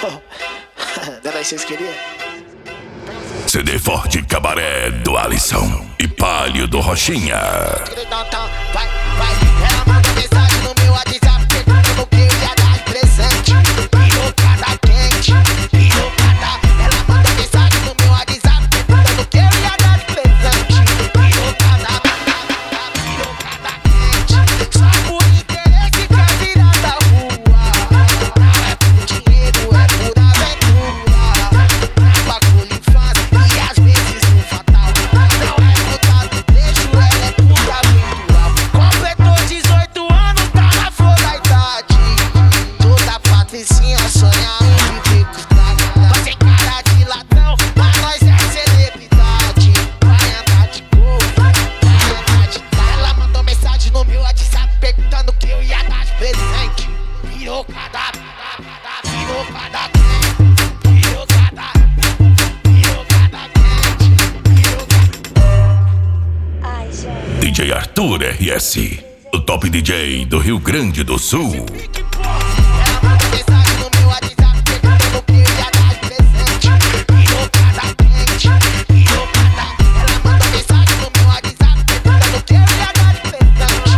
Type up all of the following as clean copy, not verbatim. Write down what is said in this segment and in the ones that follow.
Daí vocês queriam? CD Forte Cabaré do Alisson e Palio do Rochinha. Vai, ela manda mensagem no meu WhatsApp perguntando que eu ia dar de presente. Pirocada quente, pirocada. Ela manda mensagem no meu WhatsApp perguntando que eu ia dar de presente. Pirocada, pirocada quente. Só por interesse que é virar da rua. Não é por dinheiro, é por aventura. Bagulho infância e às vezes no fatal. Não é puta do deixo, ela é puta virtual. Completou 18 anos, tá na flor da idade. Toda patricinha sonha em viver com os braços. Vai sem cara de ladrão, mas nós é celebridade. Vai andar de gol, vai andar de carro. Ela mandou mensagem no meu WhatsApp perguntando que eu ia dar de presente. Pirocada, pirocada quente, pirocada, pirocada quente, pirocada. DJ Arthur RS, o top DJ do Rio Grande do Sul. Ela manda mensagem no meu WhatsApp perguntando que eu ia dar de presente. Pirocada quente, pirocada. Ela manda mensagem no meu WhatsApp perguntando que eu ia dar de presente.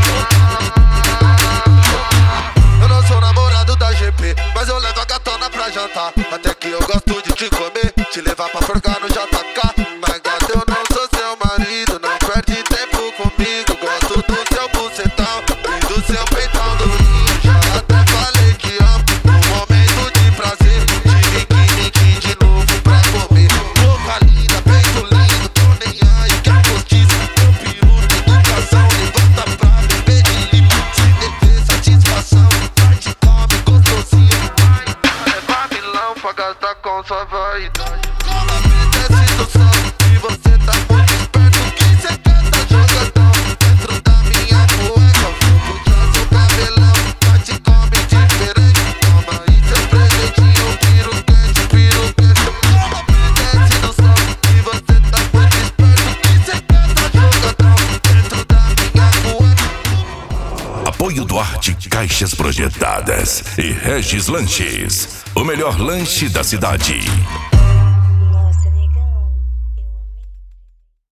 Eu não sou namorado da GP, mas eu levo a gatona pra jantar. Até que eu gosto de te comer, te levar pra forcar no JK. Mas gata, eu não sou seu marido, não perde tempo comigo. Gosto do seu bucetão e do seu peitão durinho. Já até falei que amo, no momento de prazer. Tive que mentir de novo pra comer. Boca linda, peito lindo, tô nem aí que é postiço. Meu peru de educação, levanta pra beber de limão. Sem dever satisfação, vai te come gostosinho. Vai levar milão pra gastar com sua vaidade. Como apetece do sol, e você tá muito esperto. Que cê canta jogadão dentro da minha cueca. Vou puxar seu cabelão, vai te come diferente. Toma aí seu presentinho, piro quente, piro quente. Como apetece do sol, e você tá muito esperto. Que cê canta jogadão dentro da minha cueca. Apoio Duarte Caixas Projetadas e Regis Lanches, o melhor lanche da cidade.